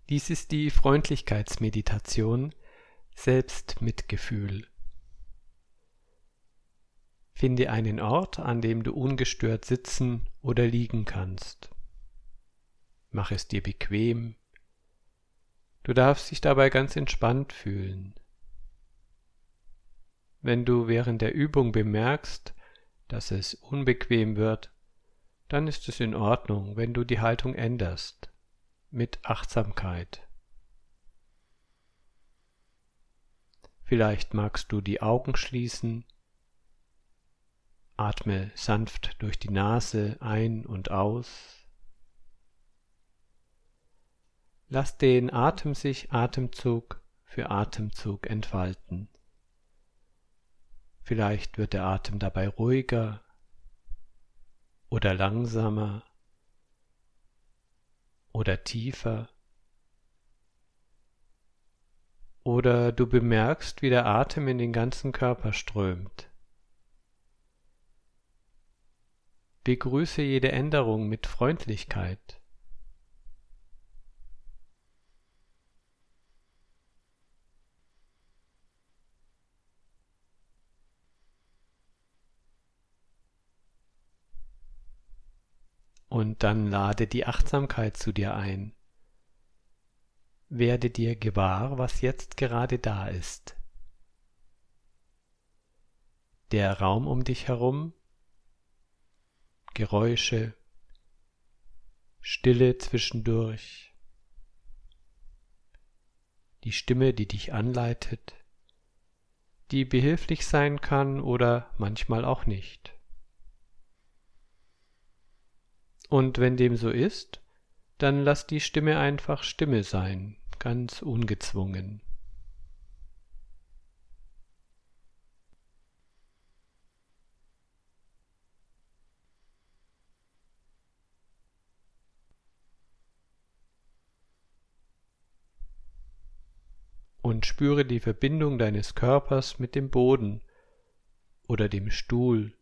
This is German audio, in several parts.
Dies ist die Freundlichkeitsmeditation, Selbstmitgefühl. Finde einen Ort, an dem du ungestört sitzen oder liegen kannst. Mach es dir bequem. Du darfst dich dabei ganz entspannt fühlen. Wenn du während der Übung bemerkst, dass es unbequem wird, dann ist es in Ordnung, wenn du die Haltung änderst, mit Achtsamkeit. Vielleicht magst du die Augen schließen, atme sanft durch die Nase ein und aus. Lass den Atem sich Atemzug für Atemzug entfalten. Vielleicht wird der Atem dabei ruhiger oder langsamer oder tiefer. Oder du bemerkst, wie der Atem in den ganzen Körper strömt. Begrüße jede Änderung mit Freundlichkeit. Und dann lade die Achtsamkeit zu dir ein. Werde dir gewahr, was jetzt gerade da ist. Der Raum um dich herum, Geräusche, Stille zwischendurch, die Stimme, die dich anleitet, die behilflich sein kann oder manchmal auch nicht. Und wenn dem so ist, dann lass die Stimme einfach Stimme sein, ganz ungezwungen. Und spüre die Verbindung deines Körpers mit dem Boden oder dem Stuhl.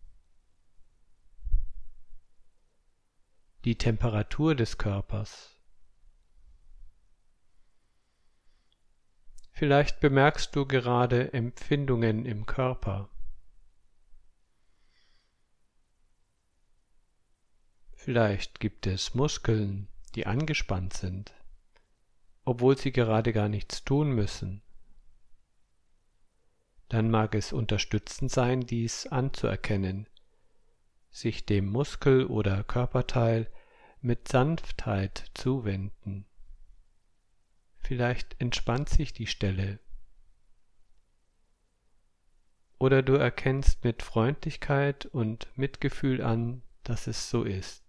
Die Temperatur des Körpers. Vielleicht bemerkst du gerade Empfindungen im Körper. Vielleicht gibt es Muskeln, die angespannt sind, obwohl sie gerade gar nichts tun müssen. Dann mag es unterstützend sein, dies anzuerkennen, sich dem Muskel oder Körperteil mit Sanftheit zuwenden. Vielleicht entspannt sich die Stelle. Oder du erkennst mit Freundlichkeit und Mitgefühl an, dass es so ist.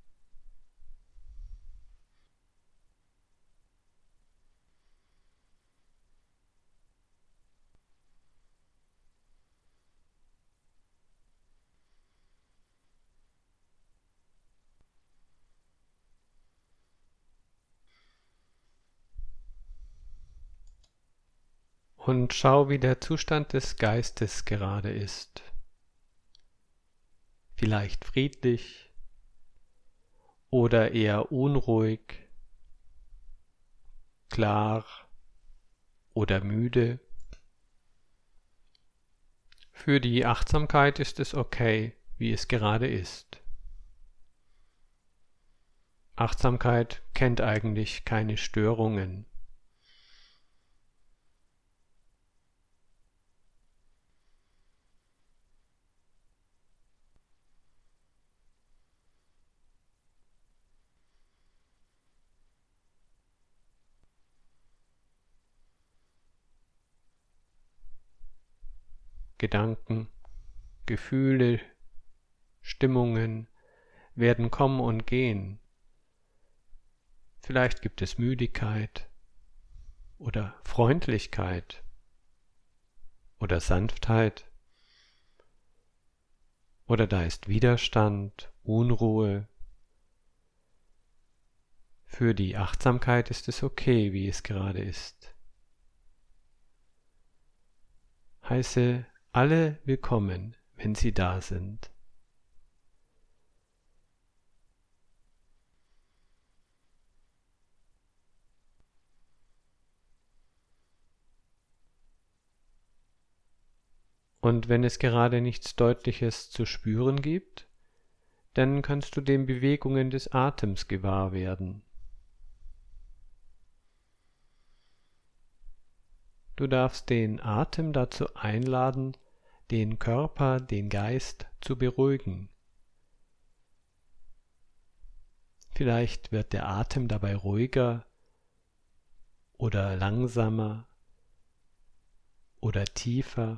Und schau, wie der Zustand des Geistes gerade ist. Vielleicht friedlich oder eher unruhig, klar oder müde. Für die Achtsamkeit ist es okay, wie es gerade ist. Achtsamkeit kennt eigentlich keine Störungen. Gedanken, Gefühle, Stimmungen werden kommen und gehen. Vielleicht gibt es Müdigkeit oder Freundlichkeit oder Sanftheit oder da ist Widerstand, Unruhe. Für die Achtsamkeit ist es okay, wie es gerade ist. Heiße alle willkommen, wenn sie da sind. Und wenn es gerade nichts Deutliches zu spüren gibt, dann kannst du den Bewegungen des Atems gewahr werden. Du darfst den Atem dazu einladen, den Körper, den Geist zu beruhigen. Vielleicht wird der Atem dabei ruhiger oder langsamer oder tiefer.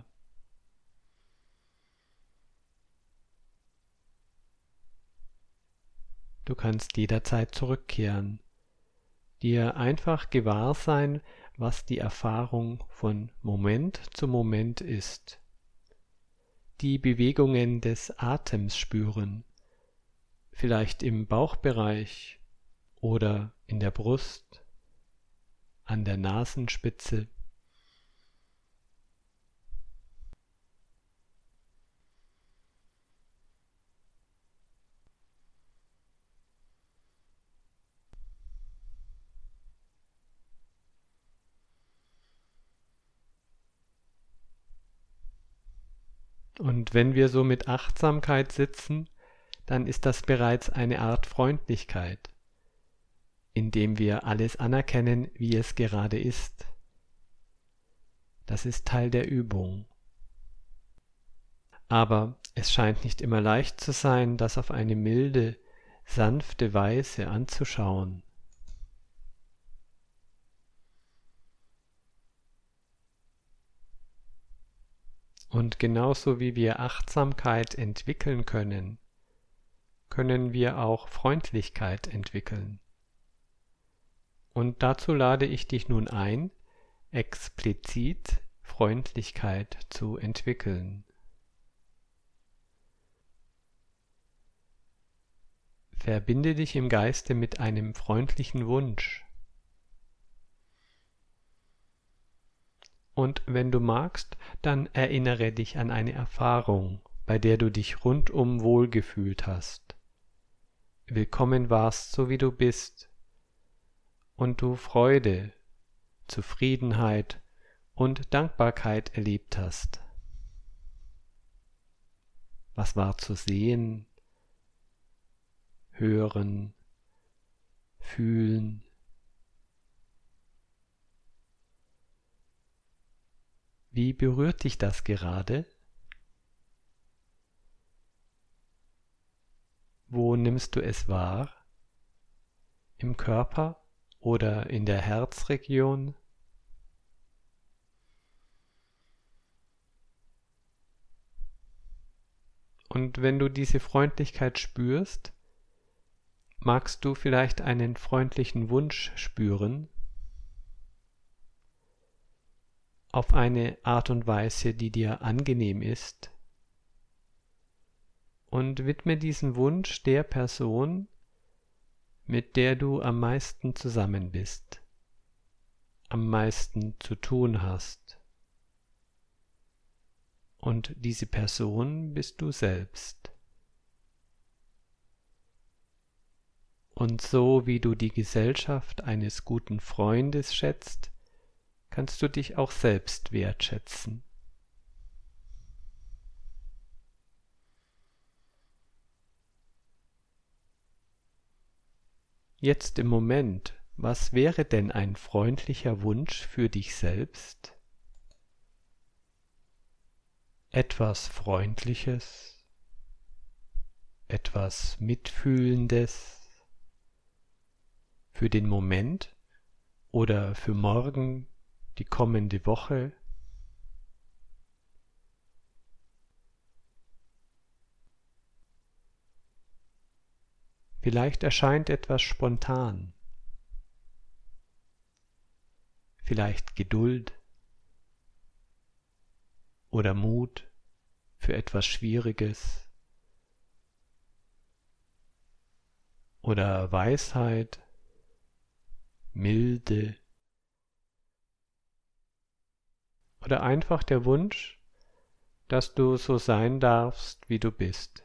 Du kannst jederzeit zurückkehren, dir einfach gewahr sein, was die Erfahrung von Moment zu Moment ist. Die Bewegungen des Atems spüren, vielleicht im Bauchbereich oder in der Brust, an der Nasenspitze. Und wenn wir so mit Achtsamkeit sitzen, dann ist das bereits eine Art Freundlichkeit, indem wir alles anerkennen, wie es gerade ist. Das ist Teil der Übung. Aber es scheint nicht immer leicht zu sein, das auf eine milde, sanfte Weise anzuschauen. Und genauso wie wir Achtsamkeit entwickeln können, können wir auch Freundlichkeit entwickeln. Und dazu lade ich dich nun ein, explizit Freundlichkeit zu entwickeln. Verbinde dich im Geiste mit einem freundlichen Wunsch. Und wenn du magst, dann erinnere dich an eine Erfahrung, bei der du dich rundum wohlgefühlt hast, willkommen warst, so wie du bist, und du Freude, Zufriedenheit und Dankbarkeit erlebt hast. Was war zu sehen, hören, fühlen? Wie berührt dich das gerade? Wo nimmst du es wahr? Im Körper oder in der Herzregion? Und wenn du diese Freundlichkeit spürst, magst du vielleicht einen freundlichen Wunsch spüren, auf eine Art und Weise, die dir angenehm ist, und widme diesen Wunsch der Person, mit der du am meisten zusammen bist, am meisten zu tun hast. Und diese Person bist du selbst. Und so wie du die Gesellschaft eines guten Freundes schätzt, kannst du dich auch selbst wertschätzen. Jetzt im Moment, was wäre denn ein freundlicher Wunsch für dich selbst? Etwas Freundliches, etwas Mitfühlendes für den Moment oder für morgen, die kommende Woche. Vielleicht erscheint etwas spontan, vielleicht Geduld oder Mut für etwas Schwieriges oder Weisheit, Milde oder einfach der Wunsch, dass du so sein darfst, wie du bist.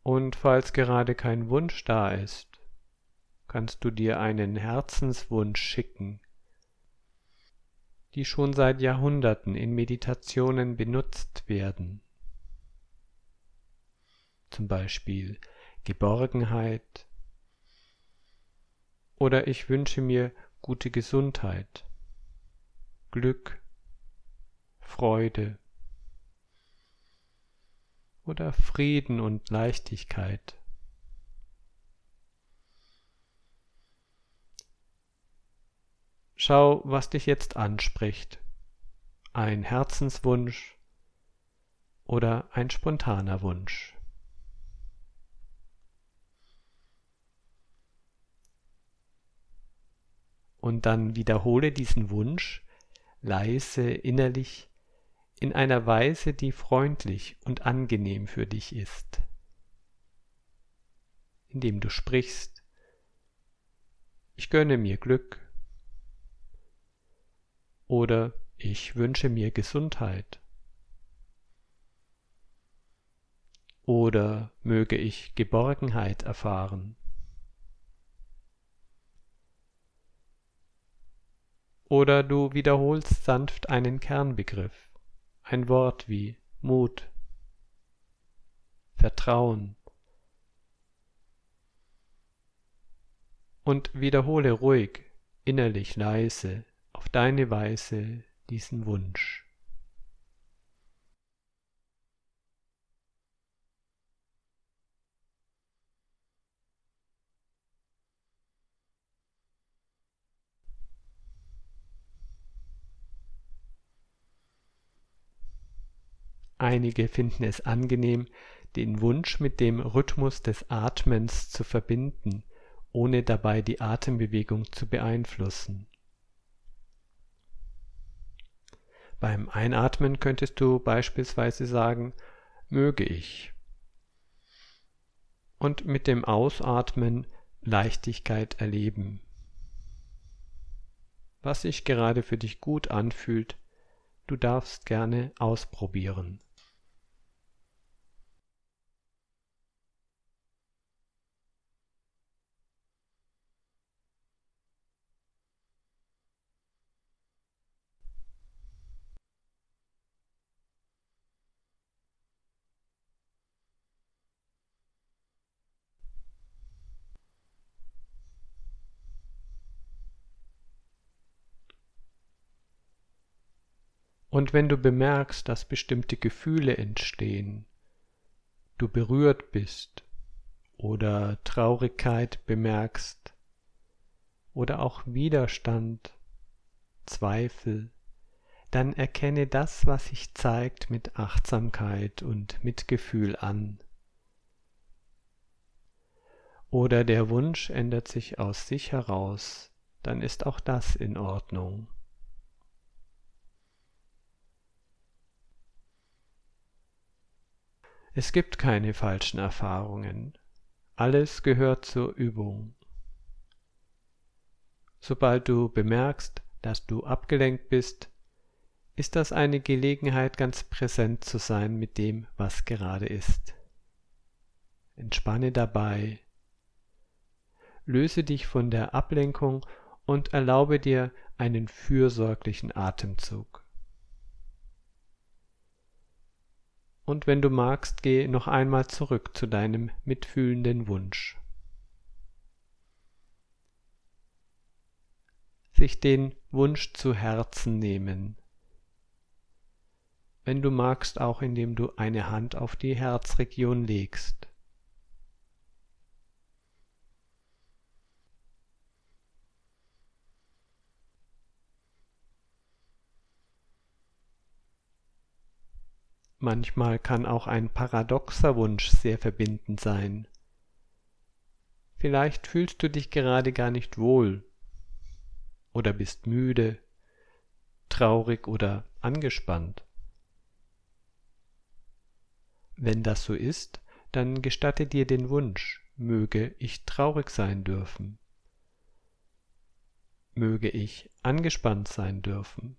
Und falls gerade kein Wunsch da ist, kannst du dir einen Herzenswunsch schicken, die schon seit Jahrhunderten in Meditationen benutzt werden. Zum Beispiel Geborgenheit oder ich wünsche mir gute Gesundheit, Glück, Freude oder Frieden und Leichtigkeit. Schau, was dich jetzt anspricht. Ein Herzenswunsch oder ein spontaner Wunsch. Und dann wiederhole diesen Wunsch leise innerlich in einer Weise, die freundlich und angenehm für dich ist. Indem du sprichst, ich gönne mir Glück oder ich wünsche mir Gesundheit oder möge ich Geborgenheit erfahren. Oder du wiederholst sanft einen Kernbegriff, ein Wort wie Mut, Vertrauen und wiederhole ruhig, innerlich leise, auf deine Weise diesen Wunsch. Einige finden es angenehm, den Wunsch mit dem Rhythmus des Atmens zu verbinden, ohne dabei die Atembewegung zu beeinflussen. Beim Einatmen könntest du beispielsweise sagen, möge ich. Und mit dem Ausatmen Leichtigkeit erleben. Was sich gerade für dich gut anfühlt, du darfst gerne ausprobieren. Und wenn du bemerkst, dass bestimmte Gefühle entstehen, du berührt bist oder Traurigkeit bemerkst oder auch Widerstand, Zweifel, dann erkenne das, was sich zeigt, mit Achtsamkeit und Mitgefühl an. Oder der Wunsch ändert sich aus sich heraus, dann ist auch das in Ordnung. Es gibt keine falschen Erfahrungen. Alles gehört zur Übung. Sobald du bemerkst, dass du abgelenkt bist, ist das eine Gelegenheit, ganz präsent zu sein mit dem, was gerade ist. Entspanne dabei, löse dich von der Ablenkung und erlaube dir einen fürsorglichen Atemzug. Und wenn du magst, geh noch einmal zurück zu deinem mitfühlenden Wunsch. Sich den Wunsch zu Herzen nehmen. Wenn du magst, auch indem du eine Hand auf die Herzregion legst. Manchmal kann auch ein paradoxer Wunsch sehr verbindend sein. Vielleicht fühlst du dich gerade gar nicht wohl oder bist müde, traurig oder angespannt. Wenn das so ist, dann gestatte dir den Wunsch, möge ich traurig sein dürfen, möge ich angespannt sein dürfen.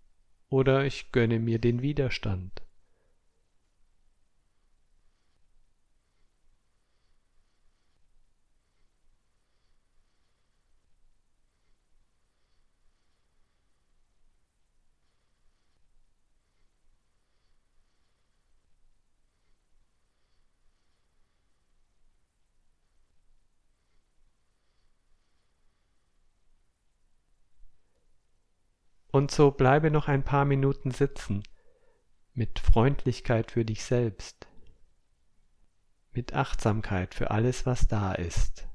Oder ich gönne mir den Widerstand. Und so bleibe noch ein paar Minuten sitzen, mit Freundlichkeit für dich selbst, mit Achtsamkeit für alles, was da ist.